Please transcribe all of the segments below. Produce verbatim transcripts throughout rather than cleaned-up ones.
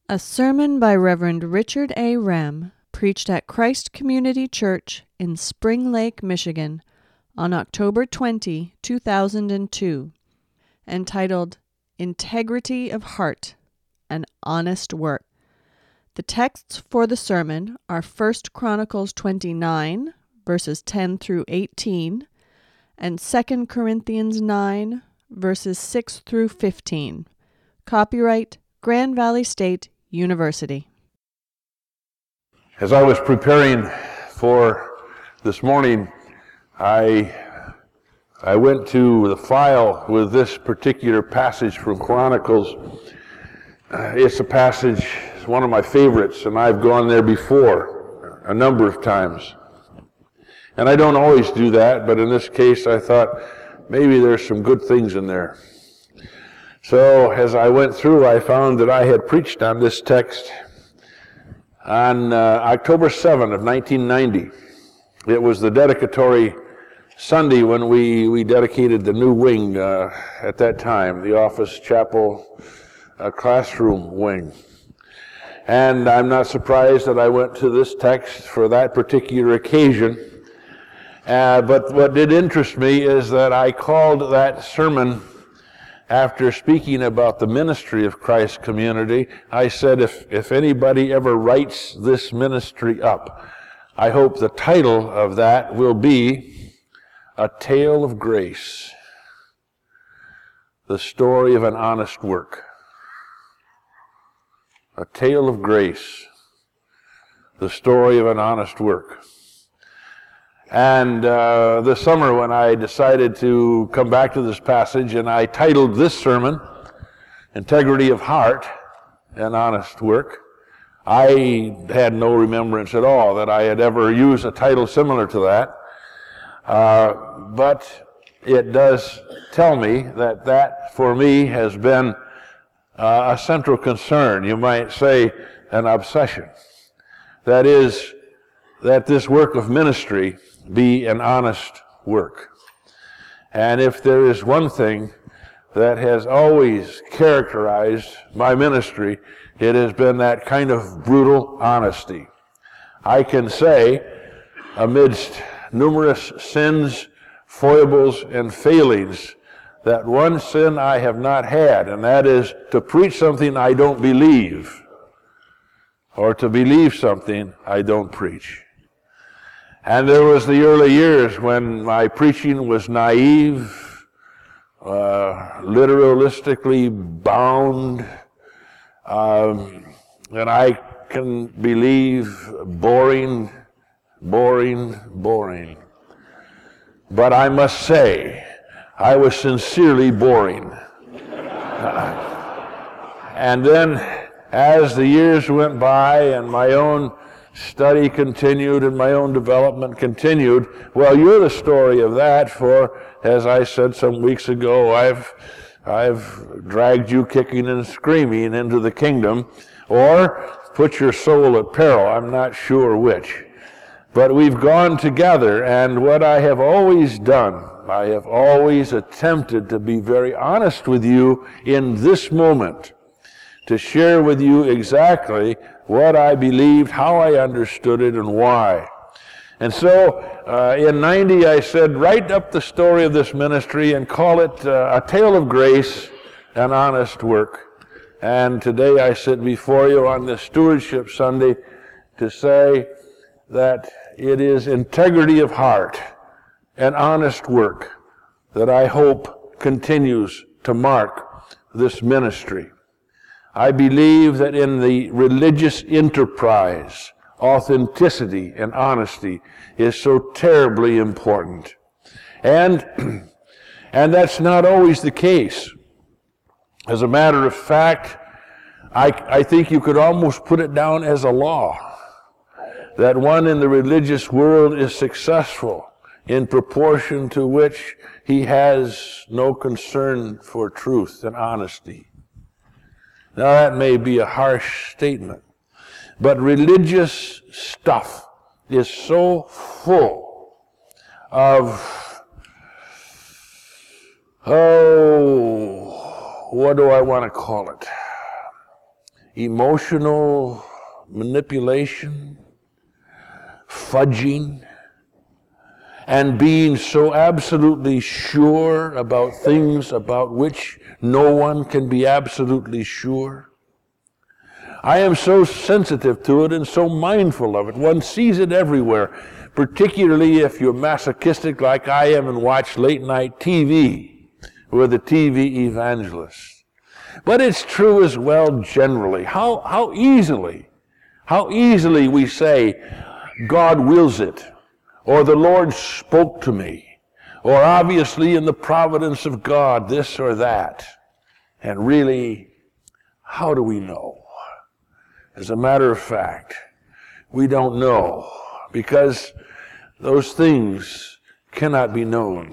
A sermon by Reverend Richard A. Rem, preached at Christ Community Church in Spring Lake, Michigan, on October twentieth, two thousand two, entitled Integrity of Heart, an Honest Work. The texts for the sermon are First Chronicles twenty-nine, verses ten through eighteen, and Second Corinthians nine, verses six through fifteen. Copyright Grand Valley State University. As I was preparing for this morning, I I went to the file with this particular passage from Chronicles. Uh, it's a passage, it's one of my favorites, and I've gone there before a number of times. And I don't always do that, but in this case I thought maybe there's some good things in there. So as I went through, I found that I had preached on this text on uh, October seventh of nineteen ninety. It was the dedicatory Sunday when we, we dedicated the new wing uh, at that time, the office, chapel, uh, classroom wing. And I'm not surprised that I went to this text for that particular occasion. Uh, but what did interest me is that I called that sermon, after speaking about the ministry of Christ Community, I said, if, if anybody ever writes this ministry up, I hope the title of that will be A Tale of Grace, the story of an honest work. A Tale of Grace, the story of an honest work. And uh, this summer when I decided to come back to this passage, and I titled this sermon, Integrity of Heart and Honest Work, I had no remembrance at all that I had ever used a title similar to that. Uh, but it does tell me that that, for me, has been uh, a central concern, you might say an obsession. That is, that this work of ministry be an honest work. And if there is one thing that has always characterized my ministry, it has been that kind of brutal honesty. I can say, amidst numerous sins, foibles, and failings, that one sin I have not had, and that is to preach something I don't believe, or to believe something I don't preach. And there was the early years when my preaching was naive, uh, literalistically bound, um, and I can believe boring, boring, boring. But I must say, I was sincerely boring. Uh, and then, as the years went by and my own study continued and my own development continued, well, you're the story of that, for as I said some weeks ago, I've I've dragged you kicking and screaming into the kingdom, or put your soul at peril. I'm not sure which. But we've gone together, and what I have always done, I have always attempted to be very honest with you in this moment, to share with you exactly what I believed, how I understood it, and why. And so, uh, in ninety, I said, write up the story of this ministry and call it uh, A Tale of Grace and Honest Work. And today I sit before you on this Stewardship Sunday to say that it is integrity of heart and honest work that I hope continues to mark this ministry. I believe that in the religious enterprise, authenticity and honesty is so terribly important. And, and that's not always the case. As a matter of fact, I, I think you could almost put it down as a law, that one in the religious world is successful in proportion to which he has no concern for truth and honesty. Now that may be a harsh statement, but religious stuff is so full of, oh, what do I want to call it? emotional manipulation, fudging, and being so absolutely sure about things about which no one can be absolutely sure. I am so sensitive to it and so mindful of it. One sees it everywhere, particularly if you're masochistic like I am and watch late night T V with the T V evangelists. But it's true as well generally. How, how easily, how easily we say, God wills it, or the Lord spoke to me, or obviously in the providence of God, this or that. And really, how do we know? As a matter of fact, we don't know, because those things cannot be known.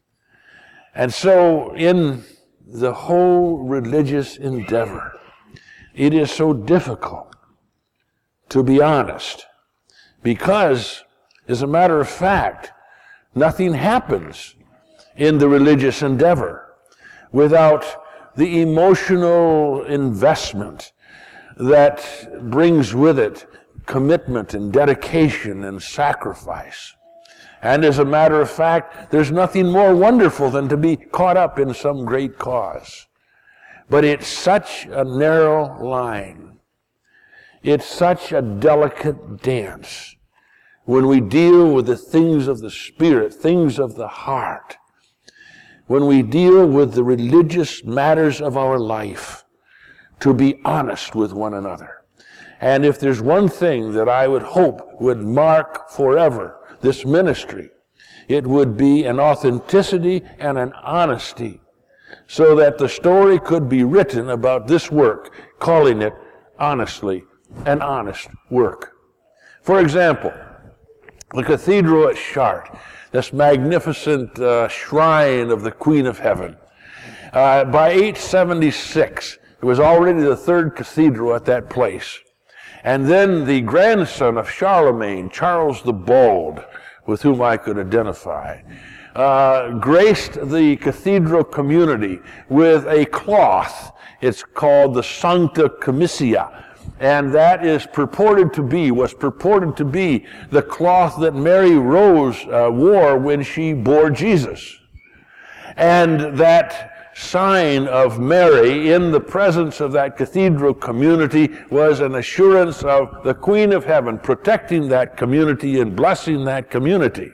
And so in the whole religious endeavor, it is so difficult to be honest, because, as a matter of fact, nothing happens in the religious endeavor without the emotional investment that brings with it commitment and dedication and sacrifice. And as a matter of fact, there's nothing more wonderful than to be caught up in some great cause. But it's such a narrow line. It's such a delicate dance when we deal with the things of the Spirit, things of the heart, when we deal with the religious matters of our life, to be honest with one another. And if there's one thing that I would hope would mark forever this ministry, it would be an authenticity and an honesty, so that the story could be written about this work, calling it honestly an honest work. For example, the cathedral at Chartres, this magnificent uh, shrine of the Queen of Heaven. Uh, by eight seventy-six, it was already the third cathedral at that place. And then the grandson of Charlemagne, Charles the Bald, with whom I could identify, uh, graced the cathedral community with a cloth. It's called the Sancta Commissia. And that is purported to be, was purported to be the cloth that Mary Rose uh, wore when she bore Jesus. And that sign of Mary in the presence of that cathedral community was an assurance of the Queen of Heaven protecting that community and blessing that community.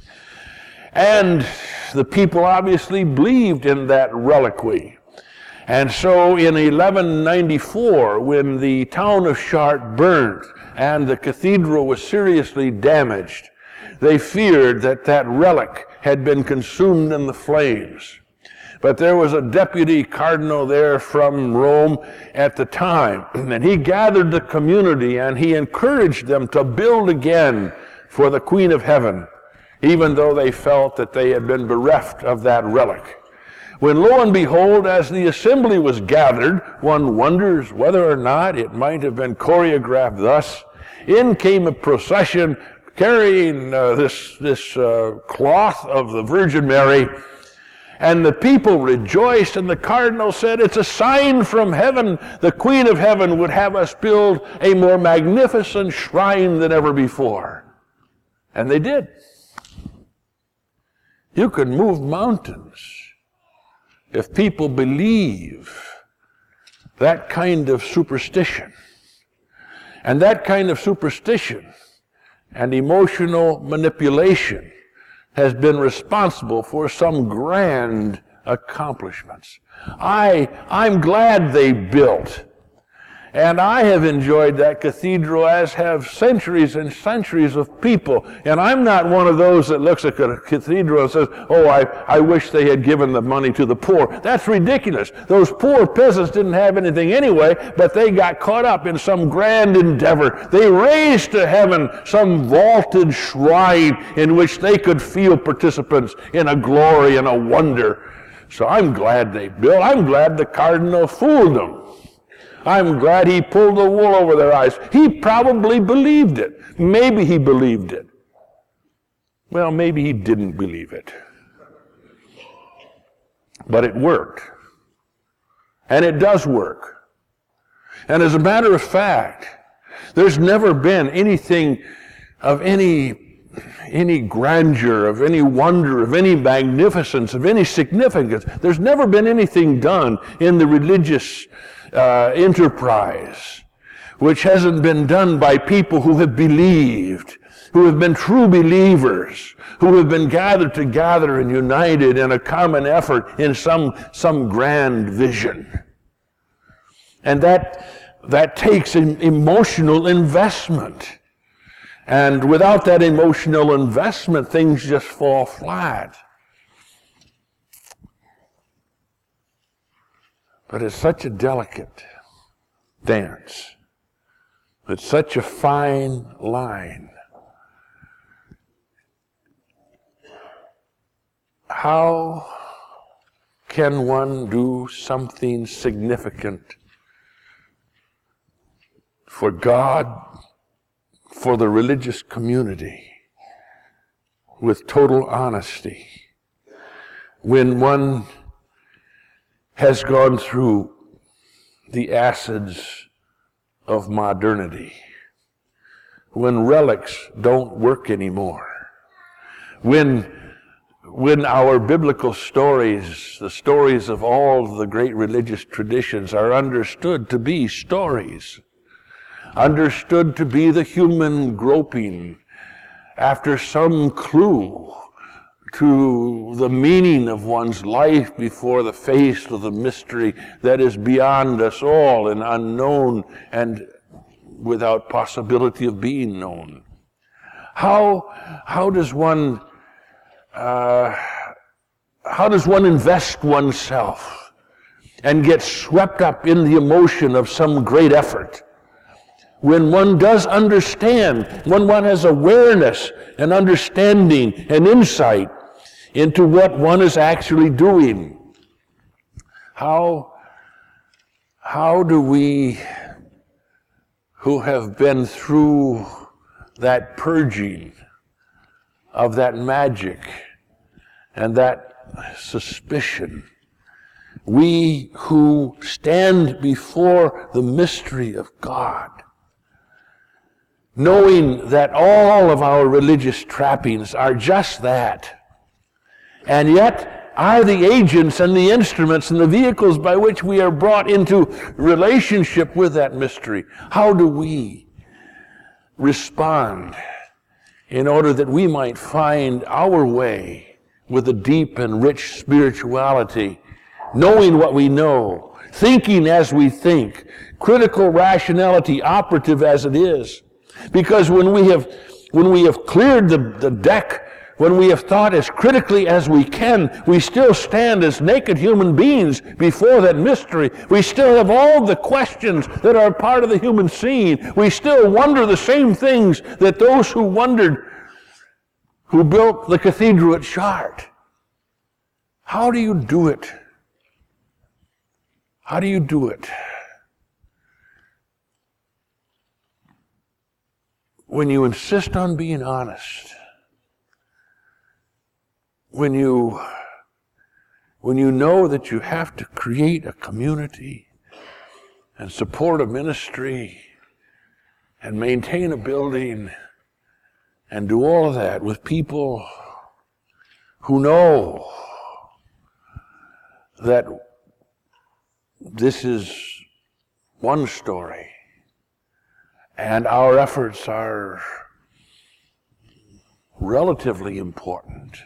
And the people obviously believed in that reliquary. And so in eleven ninety-four, when the town of Chartres burned and the cathedral was seriously damaged, they feared that that relic had been consumed in the flames. But there was a deputy cardinal there from Rome at the time, and he gathered the community and he encouraged them to build again for the Queen of Heaven, even though they felt that they had been bereft of that relic. When lo and behold, as the assembly was gathered, one wonders whether or not it might have been choreographed thus. In came a procession carrying uh, this, this uh, cloth of the Virgin Mary. And the people rejoiced, and the cardinal said, it's a sign from heaven. The Queen of Heaven would have us build a more magnificent shrine than ever before. And they did. You can move mountains if people believe that kind of superstition. And that kind of superstition and emotional manipulation has been responsible for some grand accomplishments. I, I'm glad they built. And I have enjoyed that cathedral, as have centuries and centuries of people. And I'm not one of those that looks at a cathedral and says, oh, I, I wish they had given the money to the poor. That's ridiculous. Those poor peasants didn't have anything anyway, but they got caught up in some grand endeavor. They raised to heaven some vaulted shrine in which they could feel participants in a glory and a wonder. So I'm glad they built. I'm glad the cardinal fooled them. I'm glad he pulled the wool over their eyes. He probably believed it. Maybe he believed it. Well, maybe he didn't believe it. But it worked. And it does work. And as a matter of fact, there's never been anything of any, any grandeur, of any wonder, of any magnificence, of any significance. There's never been anything done in the religious uh, enterprise which hasn't been done by people who have believed, who have been true believers, who have been gathered together and united in a common effort in some, some grand vision. And that, that takes an emotional investment. And without that emotional investment, things just fall flat. But it's such a delicate dance. It's such a fine line. How can one do something significant for God, for the religious community, with total honesty, when one has gone through the acids of modernity, when relics don't work anymore, when when our biblical stories, the stories of all the great religious traditions, are understood to be stories, understood to be the human groping after some clue to the meaning of one's life before the face of the mystery that is beyond us all and unknown and without possibility of being known. How, how does one uh, how does one invest oneself and get swept up in the emotion of some great effort when one does understand, when one has awareness and understanding and insight into what one is actually doing? How, how do we who have been through that purging of that magic and that suspicion, we who stand before the mystery of God, knowing that all of our religious trappings are just that, and yet are the agents and the instruments and the vehicles by which we are brought into relationship with that mystery, how do we respond in order that we might find our way with a deep and rich spirituality, knowing what we know, thinking as we think, critical rationality operative as it is? Because when we have when we have cleared the, the deck, when we have thought as critically as we can, we still stand as naked human beings before that mystery. We still have all the questions that are part of the human scene. We still wonder the same things that those who wondered who built the cathedral at Chartres. How do you do it? How do you do it? When you insist on being honest, when you, when you know that you have to create a community and support a ministry and maintain a building and do all of that with people who know that this is one story and our efforts are relatively important.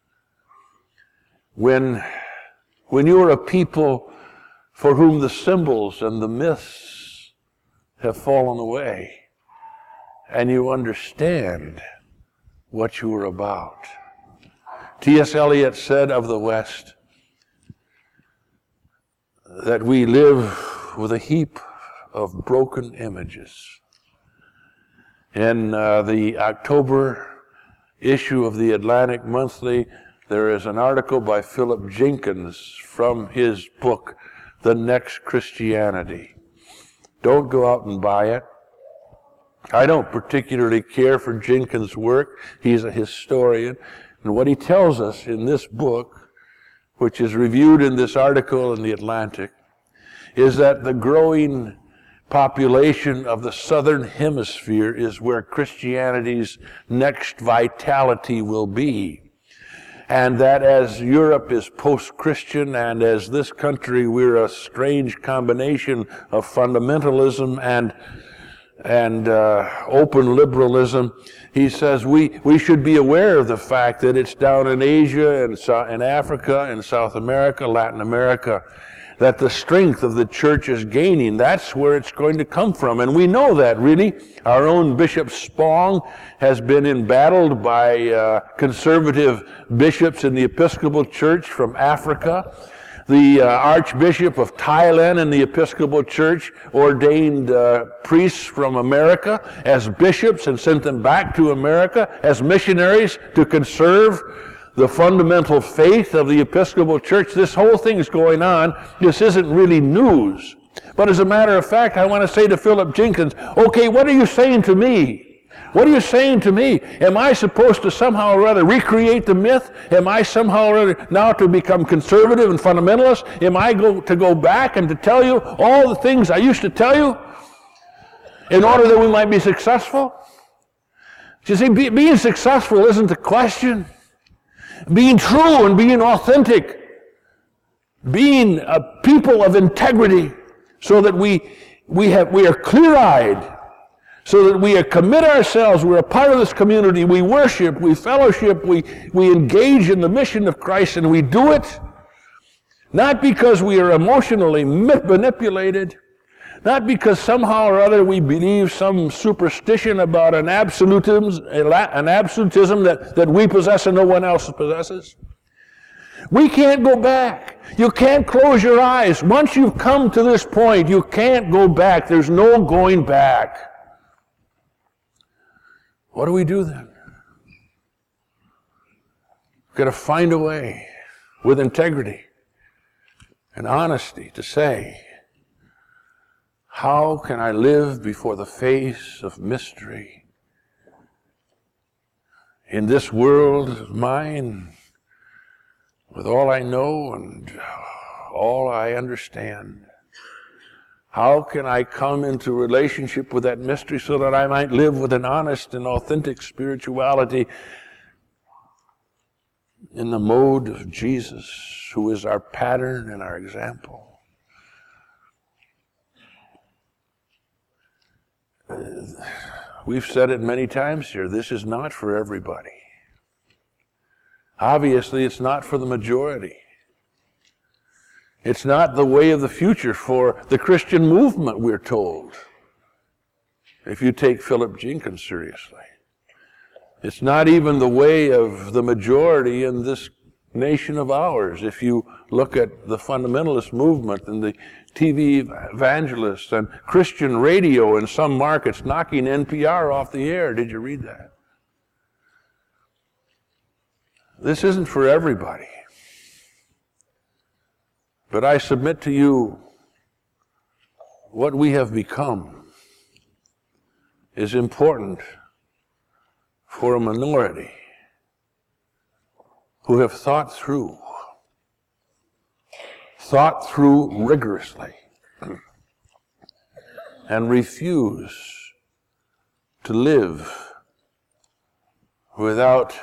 When, when you are a people for whom the symbols and the myths have fallen away, and you understand what you are about. T S Eliot said of the West that we live with a heap of broken images. In uh, the October issue of the Atlantic Monthly, there is an article by Philip Jenkins from his book, The Next Christianity. Don't go out and buy it. I don't particularly care for Jenkins' work. He's a historian. And what he tells us in this book, which is reviewed in this article in the Atlantic, is that the growing population of the southern hemisphere is where Christianity's next vitality will be. And that as Europe is post-Christian and as this country we're a strange combination of fundamentalism and and uh, open liberalism, he says we, we should be aware of the fact that it's down in Asia and so, in Africa and South America, Latin America, that the strength of the church is gaining. That's where it's going to come from. And we know that, really. Our own Bishop Spong has been embattled by uh, conservative bishops in the Episcopal Church from Africa. The uh, Archbishop of Thailand in the Episcopal Church ordained uh, priests from America as bishops and sent them back to America as missionaries to conserve the fundamental faith of the Episcopal Church. This whole thing is going on. This isn't really news. But as a matter of fact, I want to say to Philip Jenkins, okay, what are you saying to me? What are you saying to me? Am I supposed to somehow or other recreate the myth? Am I somehow or other now to become conservative and fundamentalist? Am I go, to go back and to tell you all the things I used to tell you in order that we might be successful? You see, be, being successful isn't the question. Being true and being authentic, being a people of integrity, so that we we have we are clear-eyed, so that we commit ourselves, we're a part of this community, we worship, we fellowship, we, we engage in the mission of Christ, and we do it not because we are emotionally manipulated, not because somehow or other we believe some superstition about an absolutism, an absolutism that, that we possess and no one else possesses. We can't go back. You can't close your eyes. Once you've come to this point, you can't go back. There's no going back. What do we do then? We've got to find a way with integrity and honesty to say, how can I live before the face of mystery in this world of mine with all I know and all I understand? How can I come into relationship with that mystery so that I might live with an honest and authentic spirituality in the mode of Jesus, who is our pattern and our example? We've said it many times here, this is not for everybody. Obviously, it's not for the majority. It's not the way of the future for the Christian movement, we're told, if you take Philip Jenkins seriously. It's not even the way of the majority in this nation of ours. If you look at the fundamentalist movement and the T V evangelists and Christian radio in some markets knocking N P R off the air. Did you read that? This isn't for everybody. But I submit to you, what we have become is important for a minority who have thought through thought through rigorously and refuse to live without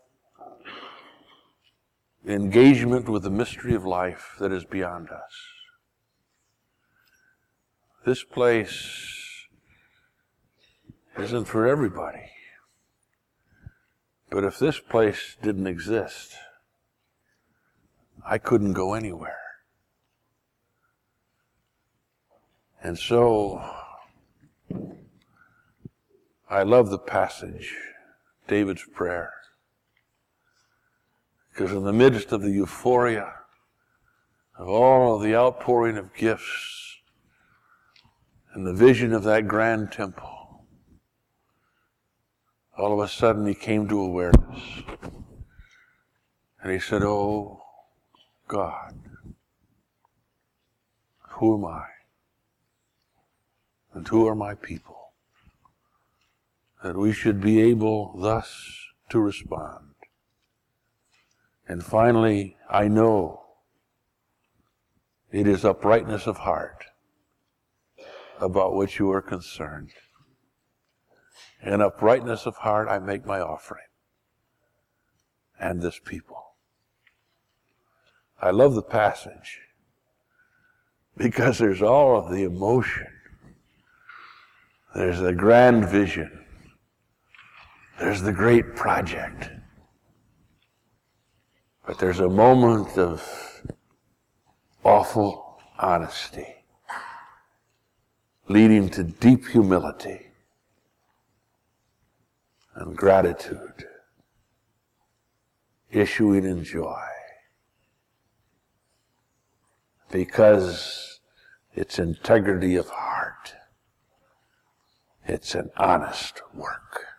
engagement with the mystery of life that is beyond us. This place isn't for everybody. But if this place didn't exist, I couldn't go anywhere. And so, I love the passage, David's prayer. Because in the midst of the euphoria of all of the outpouring of gifts and the vision of that grand temple, all of a sudden he came to awareness. And he said, "Oh, God, who am I? And who are my people, that we should be able thus to respond?" And finally, I know it is uprightness of heart, about which you are concerned. In uprightness of heart, I make my offering. And this people. I love the passage because there's all of the emotion. There's the grand vision. There's the great project. But there's a moment of awful honesty leading to deep humility and gratitude, issuing in joy. Because it's integrity of heart. It's an honest work.